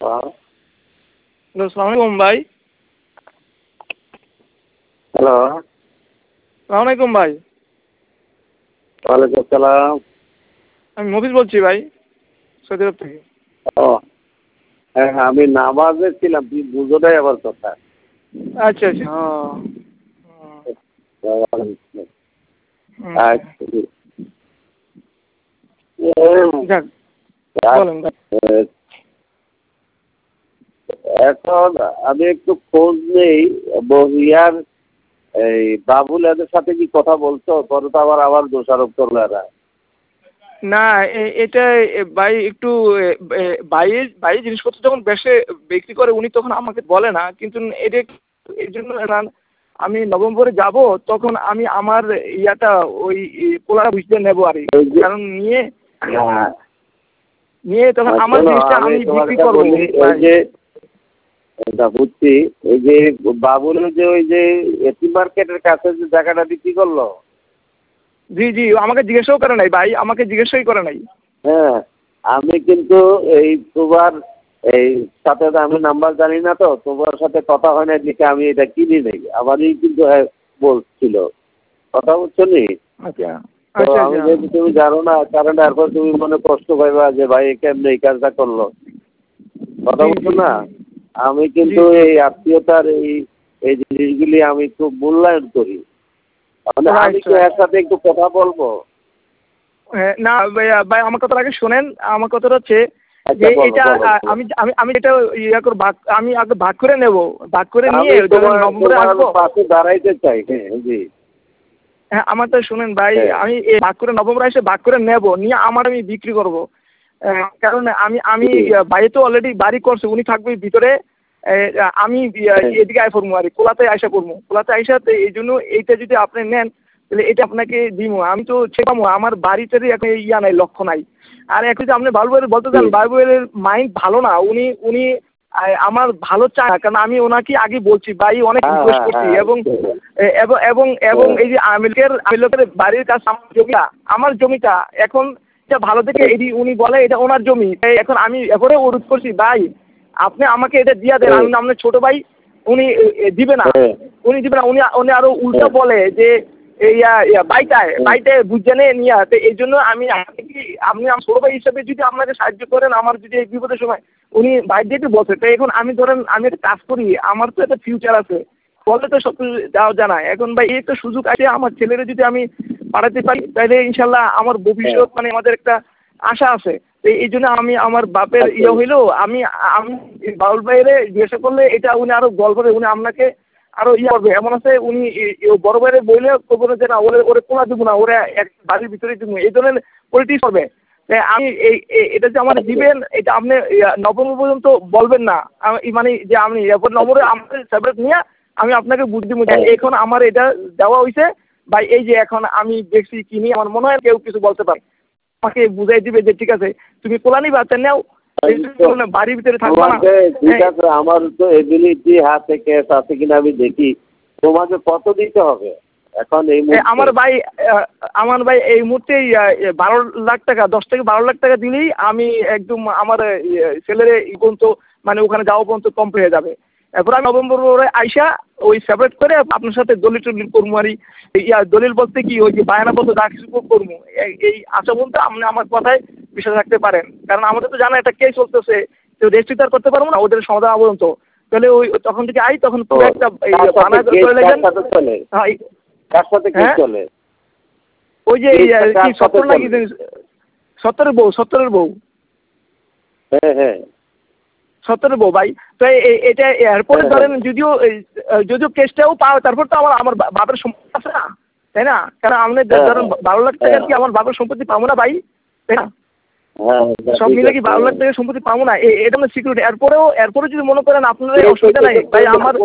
Hello, সালাম আলাইকুম ভাই। হ্যালো, সালাম আলাইকুম ভাই। ওয়ালাইকুম আসসালাম। আমি মফিজ বলছি ভাই, সৌদি আরব থেকে। ও হ্যাঁ, আমি নামাজে ছিলাম, তুই বুঝো নাই আমার কথা। আচ্ছা আচ্ছা, ও আচ্ছা, আচ্ছা, যাক বলেন ভাই। এখন আমি একটু খোঁজ নেই বহিয়ার এই বাবুল এদের সাথে কি কথা বলছো? পরে তো আবার দোষারোপ করলো এরা। না এটা ভাই একটু বাইরে জিনিসপত্র যখন বিক্রি করে উনি তখন আমাকে বলে না, কিন্তু এটা এই জন্য আমি নভেম্বরে যাব, তখন আমি আমার ইয়াটা ওই পোলাটা বুঝতে নেবো আর কি। কারণ নিয়ে তখন আমার জিনিসটা আমি বিক্রি করবো। এটা বুঝছি, ওই যে বাবুলের যে ওই যে এসি মার্কেটের কাছে যে জায়গাটা বিক্রি করলো। জি জি, আমাকে জিজ্ঞাসাও করে নাই ভাই, আমাকে জিজ্ঞাসাই করে নাই। হ্যাঁ, আমি কিন্তু এই তোমার এই সাথে আমি নাম্বার জানি না, তো তোমার সাথে কথা হয় না দেখে আমি এটা কিনি নেই। আমারই কিন্তু বলছিল কথা বুঝছো নি। আচ্ছা তো আচ্ছা আমি আচ্ছা, যেহেতু তুমি জানো না, কারণ এরপর তুমি মনে কষ্ট পাইবা যে ভাই কেমনে এই কাজটা করলো। কথা বুঝছো না। আমি কিন্তু এই আত্মীয়তার এই জিনিসগুলি আমি খুব মূল্যায়ন করি। মানে আমি কি এর সাথে একটু কথা বলবো? না ভাই আমার কথাটা আগে শোনেন। আমার কথাটা হচ্ছে যে এটা আমি আমি আমি এটা ইয়া করে আমি আগে ভাগ করে নেব, ভাগ করে নিয়ে নভেম্বরে আসবো। পাশে দাঁড়াইতে চাই। হ্যাঁ জি, হ্যাঁ আমার তো শুনেন ভাই, আমি ভাগ করে নভেম্বরে এসে ভাগ করে নেব, নিয়ে আমার আমি বিক্রি করব। কারণ আমি বাইরে তো অলরেডি বাড়ি করছে, উনি থাকবে ভিতরে, আমি এদিকে আয় পড়বো আর কোলাতে আয়সা পড়বো, কোলাতে আয়সা। তো এই জন্য এইটা যদি আপনি নেন তাহলে এটা আপনাকে দিব। আমি তো ছেপামো, আমার বাড়িতে এখন ইয়া নাই, লক্ষ্য নাই। আর এখন যে আপনি বাবুয়ের বলতে চান, বাবুয়ের মাইন্ড ভালো না, উনি উনি আমার ভালো চায় না। কারণ আমি ওনাকে আগে বলছি ভাই, অনেক রিকোয়েস্ট করছি, এবং এবং এবং এই যে আমির লোকের বাড়ির কাছে আমার জমিটা এখন ভালো থেকে এটি উনি বলে এটা ওনার জমি। এখন আমি এবারে অনুরোধ করছি ভাই, আপনি আমাকে এটা দিয়ে দেন, আমি আপনার ছোট ভাই। উনি দিবে না, উনি দিবে না, উনি আরো উল্টো বলে যে বাইটায় বুঝে নিয়ে। এই জন্য আমি আপনি আমার ছোট ভাই হিসাবে যদি আপনাকে সাহায্য করেন, আমার যদি এই বিপদের সময় উনি বাইরে দিয়ে বসে। তো এখন আমি ধরেন আমি একটা কাজ করি, আমার তো একটা ফিউচার আছে, বলে তো সব কিছু জানায়। এখন ভাই এই একটা সুযোগ আছে, আমার ছেলেরা যদি আমি পাঠাতে পারি তাহলে ইনশাল্লাহ আমার ভবিষ্যৎ মানে আমাদের একটা আশা আছে। এই জন্য আমি আমার বাপের হইলো, আমি আমি বাউল ভাইয়ের জিজ্ঞাসা করলে এটা উনি আরো গল্প করে, উনি আপনাকে আরো করবে এমন আছে। উনি বড় ভাইয়ের বইলে করবো না যে না ওরে কোলা দিব না, ওরা এক বাড়ির ভিতরে দিব, এই ধরনের পলিটিক্স করবে। আমি এটা যে আমার দিবেন, এটা আপনি নভেম্বর পর্যন্ত বলবেন না। মানে যে আমি নভেম্বরে আমাদের সেপারেট নিয়ে আমি আপনাকে বুঝ দিব যে এখন আমার এটা দেওয়া হয়েছে বা এই যে এখন আমি দেখছি কিনি। আমার মনে হয় কেউ কিছু বলতে পারে, আমাকে বুঝাই দিবে যে ঠিক আছে তুমি কোলা নিবা নেও, বাড়ির ভিতরে থাকবা না। ঠিক আছে, আমার তো এবিলিটি হাতে ক্যাশ আছে কিনা আমি দেখি। তোমাকে কত দিতে হবে এখন এই আমার ভাই এই মুহূর্তে 12 লাখ টাকা, 10 থেকে 12 লাখ টাকা দিলেই আমি একদম আমার ছেলের পর্যন্ত মানে ওখানে যাওয়া পর্যন্ত কমপ্লিট হয়ে যাবে। এরপর আমি নভেম্বরে আইসা ওই সেপারেট করে আপনার সাথে দলিল টলিল করবো আর দলিল বলতে কি ওই যে বায়না বলতে যা কিছু করবো। এই আশা বলতে আপনি আমার কথায় বিশ্বাস রাখতে পারেন। কারণ আমাদের তো জানা একটা কেস চলতেছে, তো রেজিস্ট্রি তার করতে পারবো না ওদের সমাধান পর্যন্ত। তাহলে ওই তখন যদি আই তখন পুরো একটা ওই যে কি 70 নাকি 70-এর বউ। হ্যাঁ হ্যাঁ 70-এর বউ ভাই। তো এটা এরপরে ধরেন যদিও কেসটাও পাও, তারপর তো আমার বাপের সম্পত্তি আছে না, তাই না? কারণ আমাদের ধরেন 12 লাখ টাকা কি আমার বাপের সম্পত্তি পাবো না ভাই, তাই না? সব মিলে কি 12 লাখ টাকা সম্পত্তি পাবো না? এটা আমার সিকিউরিটি। এরপরে যদি মনে করেন আপনার অসুবিধা নাই ভাই, আমার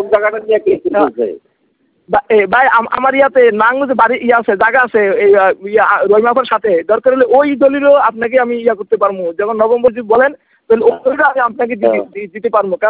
ভাই আমার ইয়াতে নাঙ্গুজে বাড়ি আছে, জায়গা আছে এই রহিমাফার সাথে। দরকার হলে ওই দলিলও আপনাকে আমি করতে পারবো। যখন নভেম্বর যদি বলেন তাহলে ওই দলিলও আমি আপনাকে দিতে পারবো।